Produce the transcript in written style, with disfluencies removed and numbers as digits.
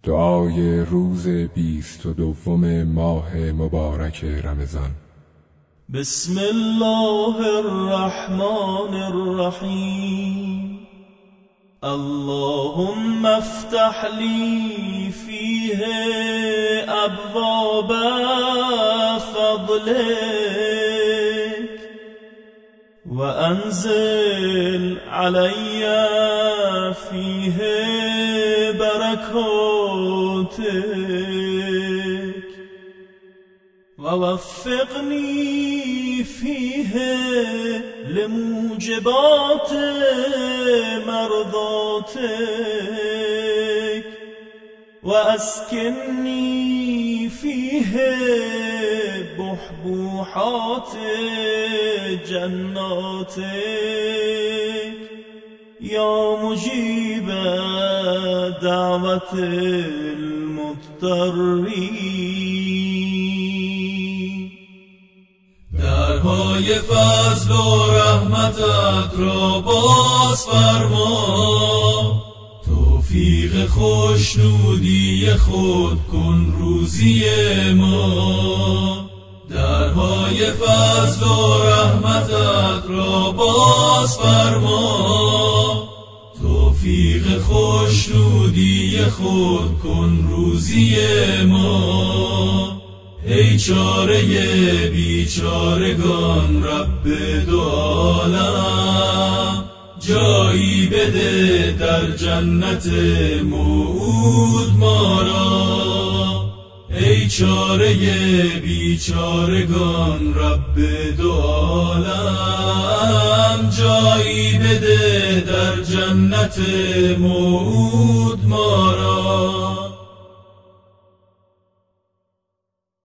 دعای روز 22 ماه مبارک رمضان. بسم الله الرحمن الرحیم. اللهم افتح لی فیه ابواب فضلک و انزل علی فیه برکاتک و وفقنی فیه لموجبات مرضاتک و اسکنی فیه بحبوحات جناتک یا مجیب دعوت المضطرین. درهای فضل و رحمتت را باز فرما، توفیق خوشنودی خود کن روزی ما. درهای فضل و رحمتت را باز فرما، توفیق خوشنودی خود کن روزی ما. ای چاره بیچارگان رب دو عالم، جایی بده در جنت موعود ما را. ای چاره بیچارگان رب دو عالم، جایی بده در جنت موعود ما